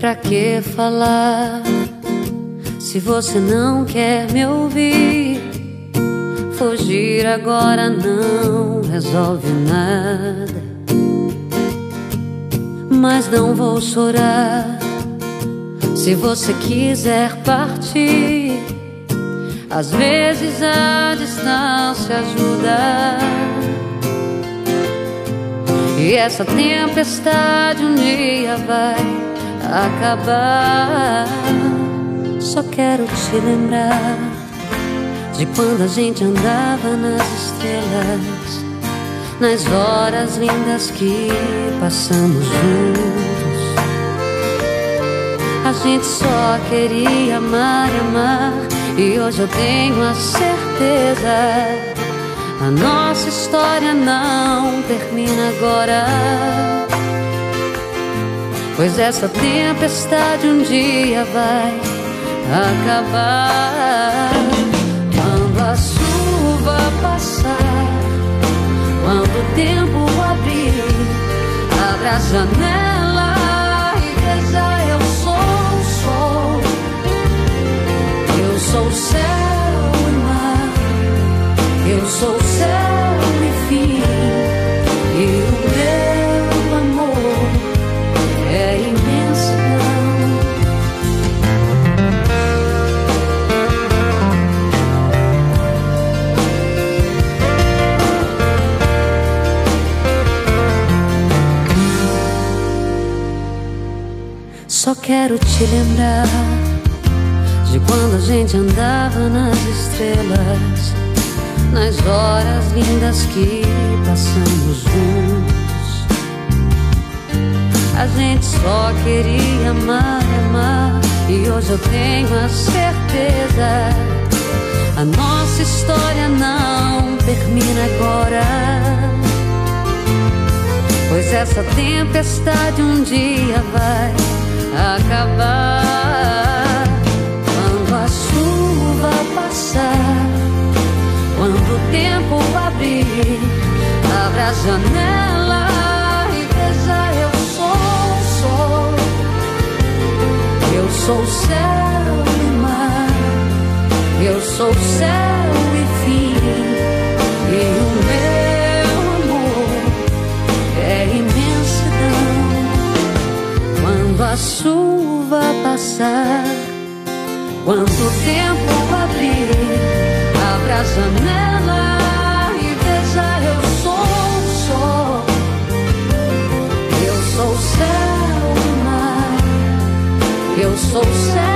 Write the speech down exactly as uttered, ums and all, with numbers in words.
Pra que falar se você não quer me ouvir? Fugir agora não resolve nada. Mas não vou chorar se você quiser partir. Às vezes a distância ajuda, e essa tempestade um dia vai acabar. Só quero te lembrar de quando a gente andava nas estrelas, nas horas lindas que passamos juntos. A gente só queria amar e amar, e hoje eu tenho a certeza, a nossa história não termina agora. Pois essa tempestade um dia vai acabar. Quando a chuva passar, quando o tempo abrir, abra a janela e veja, eu sou o sol, eu sou o céu e mar, eu sou o céu e fim, e o meu amor é imensidão. Só quero te lembrar de quando a gente andava nas estrelas, nas horas lindas que passamos juntos. A gente só queria amar, amar, e hoje eu tenho a certeza, a nossa história não termina agora. Pois essa tempestade um dia vai acabar. Quando a chuva passar, quando o tempo abrir, abra a janela e veja, eu sou o sol, eu sou o céu e mar, eu sou o céu e fim, e o meu amor é imensidão. Quando a chuva passar, quando o tempo abrir, abra a janela e veja, eu sou o sol, eu sou o céu e mar, eu sou o céu